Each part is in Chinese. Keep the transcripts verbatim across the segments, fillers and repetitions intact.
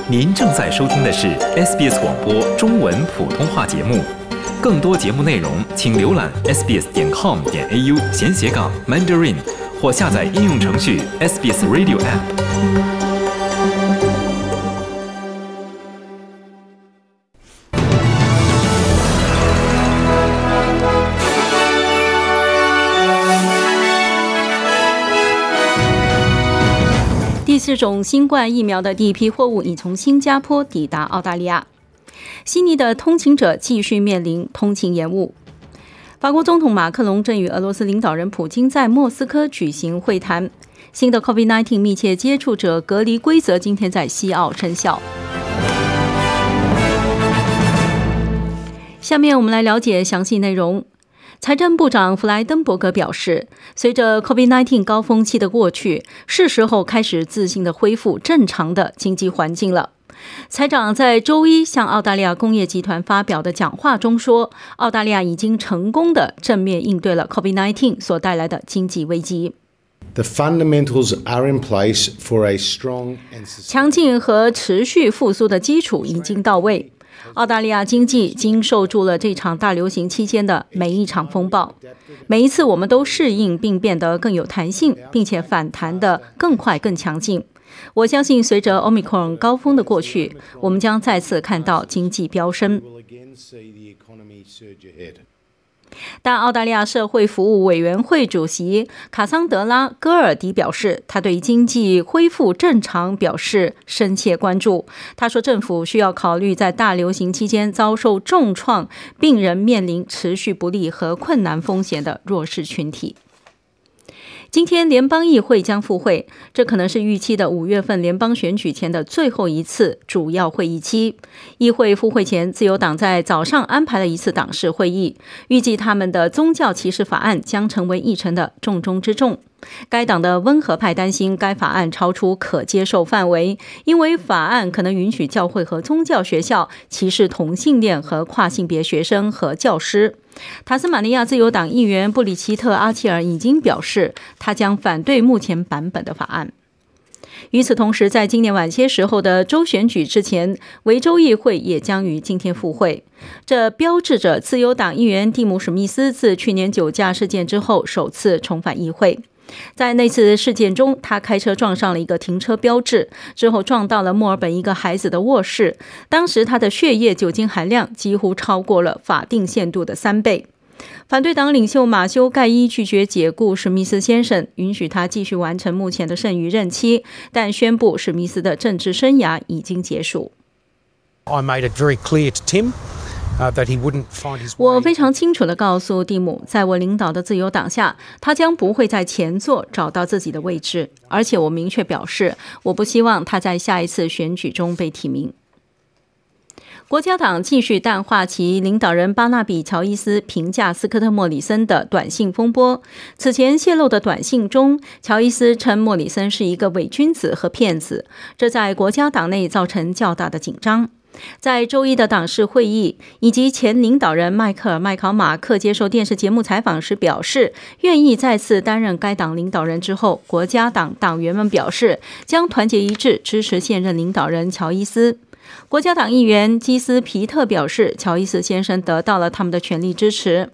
您正在收听的是 S B S 广播中文普通话节目。更多节目内容，请浏览 s b s 点 com 点 a u 闲斜杠 Mandarin， 或下载应用程序 S B S Radio App。 第四种新冠疫苗的第一批货物已从新加坡抵达澳大利亚。悉尼的通勤者继续面临通勤延误。法国总统马克龙正与俄罗斯领导人普京在莫斯科举行会谈。新的 COVID 十九 密切接触者隔离规则今天在西澳生效。下面我们来了解详细内容。财政部长弗莱登伯格表示，随着 COVID 十九 高峰期的过去，是时候开始自信地恢复正常的经济环境了。财长在周一向澳大利亚工业集团发表的讲话中说，澳大利亚已经成功地正面应对了 COVID 十九 所带来的经济危机。 The fundamentals are in place for a strong and 强劲和持续复苏的基础已经到位。澳大利亚经济经受住了这场大流行期间的每一场风暴，每一次我们都适应并变得更有弹性，并且反弹得更快更强劲。我相信随着 Omicron 高峰的过去，我们将再次看到经济飙升。但澳大利亚社会服务委员会主席卡桑德拉·戈尔迪表示，他对经济恢复正常表示深切关注。他说，政府需要考虑在大流行期间遭受重创、病人面临持续不利和困难风险的弱势群体。今天联邦议会将复会，这可能是预期的五月份联邦选举前的最后一次主要会议期。议会复会前，自由党在早上安排了一次党事会议，预计他们的宗教歧视法案将成为议程的重中之重。该党的温和派担心该法案超出可接受范围，因为法案可能允许教会和宗教学校歧视同性恋和跨性别学生和教师。塔斯马尼亚自由党议员布里奇特·阿切尔已经表示，他将反对目前版本的法案。与此同时，在今年晚些时候的州选举之前，维州议会也将于今天复会，这标志着自由党议员蒂姆·史密斯自去年酒驾事件之后首次重返议会。在那次事件中，他开车撞上了一个停车标志，之后撞到了墨尔本一个孩子的卧室，当时他的血液酒精含量几乎超过了法定限度的三倍。反对党领袖马修·盖伊拒绝解雇史密斯先生，允许他继续完成目前的剩余任期，但宣布史密斯的政治生涯已经结束。 I made it very clear to Tim that he wouldn't find his way. 我非常清楚地告诉蒂姆，在我领导的自由党下，他将不会在前座找到自己的位置，而且我明确表示，我不希望他在下一次选举中被提名。国家党继续淡化其领导人巴纳比·乔伊斯评价斯科特·莫里森的短信风波。此前泄露的短信中，乔伊斯称莫里森是一个伪君子和骗子，这在国家党内造成较大的紧张。在周一的党事会议，以及前领导人迈克尔·麦考马克接受电视节目采访时表示，愿意再次担任该党领导人之后，国家党党员们表示将团结一致支持现任领导人乔伊斯。国家党议员基斯皮特表示，乔伊斯先生得到了他们的全力支持。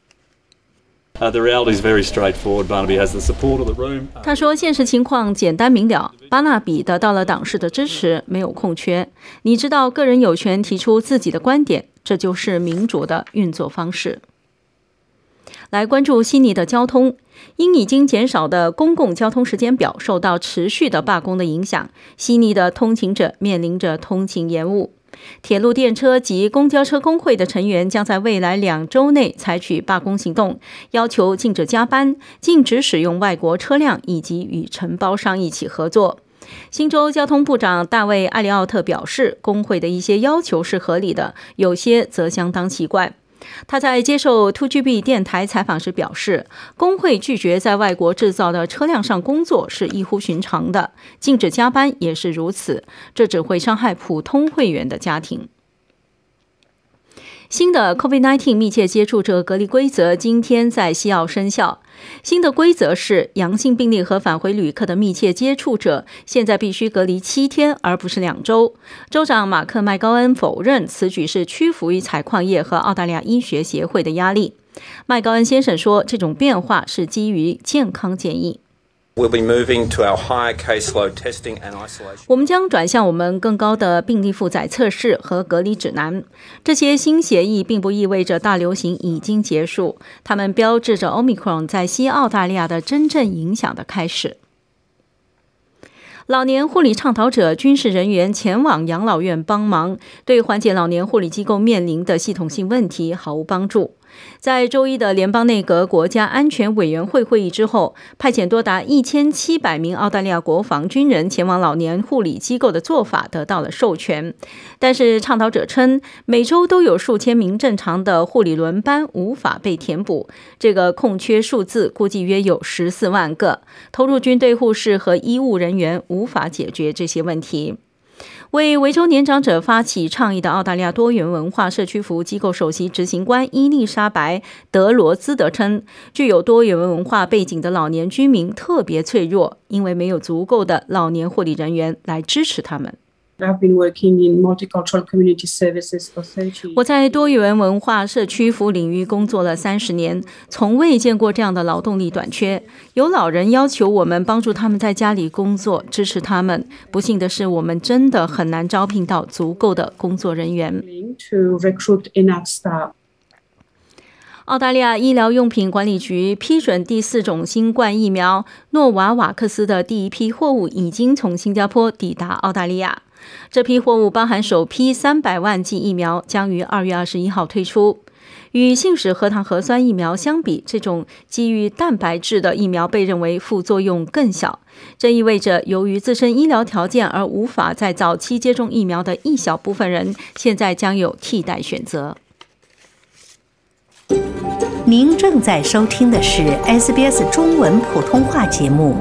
他说，现实情况简单明了，巴纳比得到了党室的支持，没有空缺。你知道，个人有权提出自己的观点，这就是民主的运作方式。来关注悉尼的交通，因已经减少的公共交通时间表受到持续的罢工的影响，悉尼的通勤者面临着通勤延误。铁路电车及公交车工会的成员将在未来两周内采取罢工行动，要求禁止加班、禁止使用外国车辆以及与承包商一起合作。新州交通部长大卫·艾利奥特表示，工会的一些要求是合理的，有些则相当奇怪。他在接受 二 G B 电台采访时表示，工会拒绝在外国制造的车辆上工作是异乎寻常的，禁止加班也是如此，这只会伤害普通会员的家庭。 新的 COVID 十九 密切接触者隔离规则今天在西澳生效。新的规则是，阳性病例和返回旅客的密切接触者现在必须隔离七天，而不是两周。州长马克·麦高恩否认此举是屈服于采矿业和澳大利亚医学协会的压力。麦高恩先生说，这种变化是基于健康建议。 We'll be moving to our higher caseload testing and isolation. 我们将转向我们更高的病例负载测试和隔离指南。这些新协议并不意味着大流行已经结束，它们标志着 Omicron 在西澳大利亚的真正影响的开始。老年护理倡导者、军事人员前往养老院帮忙，对缓解老年护理机构面临的系统性问题毫无帮助。在周一的联邦内阁国家安全委员会会议之后，派遣多达一千七百名澳大利亚国防军人前往老年护理机构的做法得到了授权。但是倡导者称，每周都有数千名正常的护理轮班无法被填补，这个空缺数字估计约有十四万个。投入军队护士和医务人员无法解决这些问题。为维州年长者发起倡议的澳大利亚多元文化社区服务机构首席执行官伊丽莎白·德罗兹德称，具有多元文化背景的老年居民特别脆弱，因为没有足够的老年护理人员来支持他们。 I've been working in multicultural community services for thirty. 我在多元文化社区服务领域工作了三十年，从未见过这样的劳动力短缺。有老人要求我们帮助他们在家里工作，支持他们。不幸的是，我们真的很难招聘到足够的工作人员。 To recruit enough staff. 澳大利亚医疗用品管理局批准第四种新冠疫苗诺瓦瓦克斯的第一批货物已经从新加坡抵达澳大利亚。这批货物包含首批三百万剂疫苗，将于二月二十一号推出。与信使核糖核酸疫苗相比，这种基于蛋白质的疫苗被认为副作用更小。这意味着，由于自身医疗条件而无法在早期接种疫苗的一小部分人，现在将有替代选择。 您正在收听的是 S B S 中文普通话节目。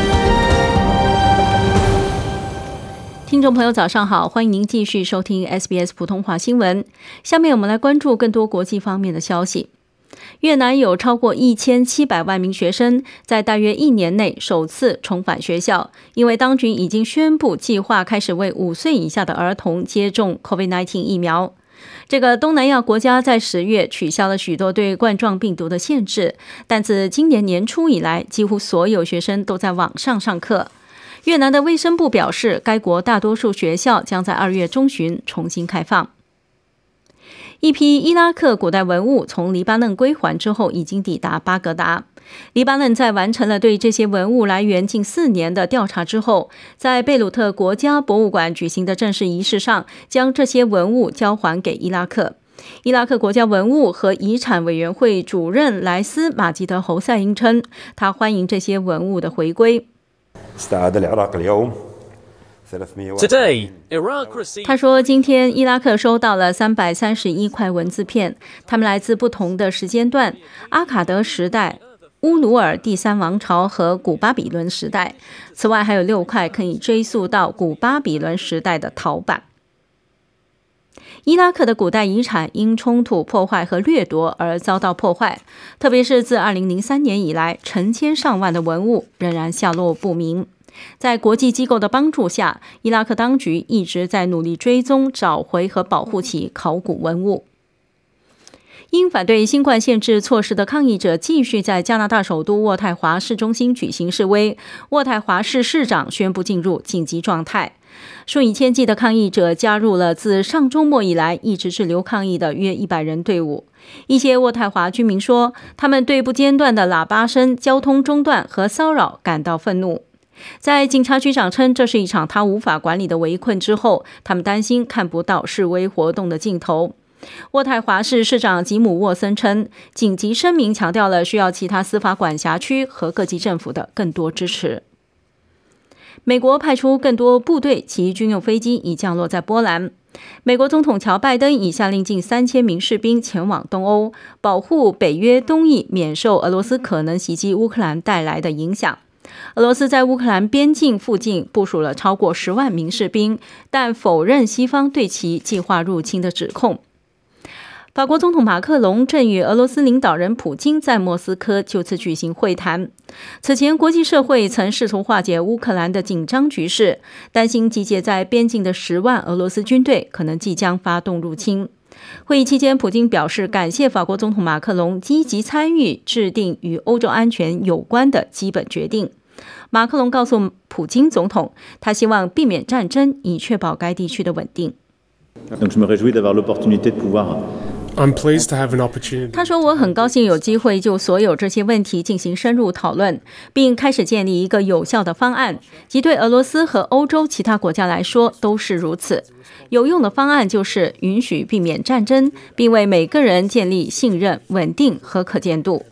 听众朋友早上好，欢迎您继续收听 S B S 普通话新闻。下面我们来关注更多国际方面的消息。越南有超过一千七百万名学生在大约一年内首次重返学校，因为当局已经宣布计划开始为五岁以下的儿童接种 COVID 十九 疫苗。这个东南亚国家在十月取消了许多对冠状病毒的限制，但自今年年初以来，几乎所有学生都在网上上课。越南的卫生部表示，该国大多数学校将在二月中旬重新开放。一批伊拉克古代文物从黎巴嫩归还之后，已经抵达巴格达。黎巴嫩在完成了对这些文物来源近四年的调查之后，在贝鲁特国家博物馆举行的正式仪式上，将这些文物交还给伊拉克。伊拉克国家文物和遗产委员会主任莱斯马吉德·侯赛因称，他欢迎这些文物的回归。 Today, Iraq received... 他说，今天伊拉克收到了三百三十一块文字片，它们来自不同的时间段：阿卡德时代、乌努尔第三王朝和古巴比伦时代。此外，还有六块可以追溯到古巴比伦时代的陶板。伊拉克的古代遗产因冲突、破坏和掠夺而遭到破坏，特别是自二零零三年以来，成千上万的文物仍然下落不明。在国际机构的帮助下，伊拉克当局一直在努力追踪、找回和保护其考古文物。因反对新冠限制措施的抗议者继续在加拿大首都渥太华市中心举行示威，渥太华市市长宣布进入紧急状态。数以千计的抗议者加入了自上周末以来一直滞留抗议的约一百人队伍。一些渥太华居民说，他们对不间断的喇叭声、交通中断和骚扰感到愤怒。在警察局长称这是一场他无法管理的围困之后，他们担心看不到示威活动的尽头。渥太华市市长吉姆·沃森称，紧急声明强调了需要其他司法管辖区和各级政府的更多支持。美国派出更多部队及军用飞机已降落在波兰。美国总统乔拜登已下令近三千名士兵前往东欧，保护北约东翼免受俄罗斯可能袭击乌克兰带来的影响。俄罗斯在乌克兰边境附近部署了超过十万名士兵，但否认西方对其计划入侵的指控。 法国总统马克龙正与俄罗斯领导人普京在莫斯科就此举行会谈。此前，国际社会曾试图化解乌克兰的紧张局势，担心集结在边境的十万俄罗斯军队可能即将发动入侵。会议期间，普京表示感谢法国总统马克龙积极参与制定与欧洲安全有关的基本决定。马克龙告诉普京总统，他希望避免战争，以确保该地区的稳定。 I'm pleased to have an opportunity. 他说：“我很高兴有机会就所有这些问题进行深入讨论，并开始建立一个有效的方案，即对俄罗斯和欧洲其他国家来说都是如此。有用的方案就是允许避免战争，并为每个人建立信任、稳定和可见度。”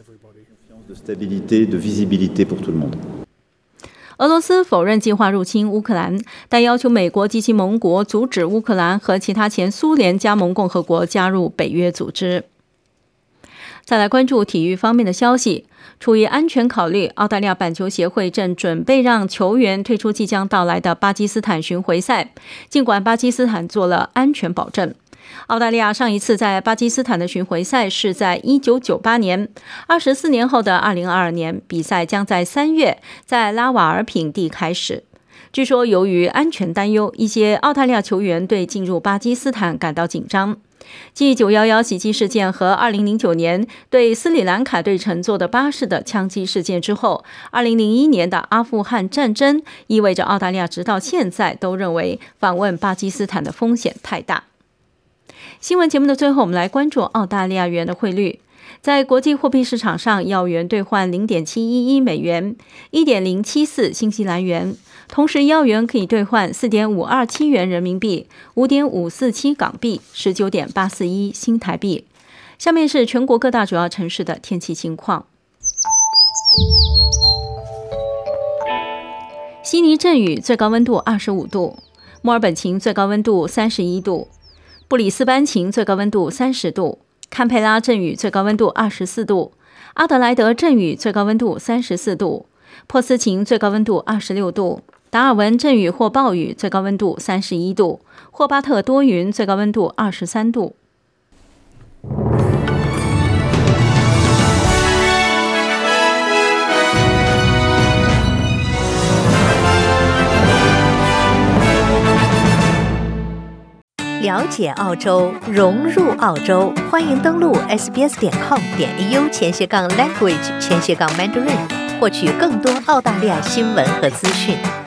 俄罗斯否认计划入侵乌克兰，但要求美国及其盟国阻止乌克兰和其他前苏联加盟共和国加入北约组织。再来关注体育方面的消息，出于安全考虑，澳大利亚板球协会正准备让球员退出即将到来的巴基斯坦巡回赛，尽管巴基斯坦做了安全保证。澳大利亚上一次在巴基斯坦的巡回赛是在一九九八年，二十四年后的二零二二年，比赛将在三月在拉瓦尔品地开始。据说由于安全担忧，一些澳大利亚球员对进入巴基斯坦感到紧张。继九一一袭击事件和二零零九年对斯里兰卡队乘坐的巴士的枪击事件之后，二零零一年的阿富汗战争意味着澳大利亚直到现在都认为访问巴基斯坦的风险太大。新闻节目的最后，我们来关注澳大利亚元的汇率。在国际货币市场上，澳元兑换 零点七一一 美元， 一点零七四 新西兰元。同时，澳元可以兑换 四点五二七 元人民币， 五点五四七 港币， 十九点八四一 新台币。下面是全国各大主要城市的天气情况。悉尼阵雨，最高温度二十五度；墨尔本晴，最高温度三十一度；布里斯班晴，最高温度三十度；堪培拉阵雨，最高温度二十四度；阿德莱德阵雨，最高温度三十四度；珀斯晴，最高温度二十六度；达尔文阵雨或暴雨，最高温度三十一度；霍巴特多云，最高温度二十三度。 了解澳洲，融入澳洲，欢迎登录 s b s 点 com 点 a u 前斜杠 language 前斜杠 mandarin， 获取更多澳大利亚新闻和资讯。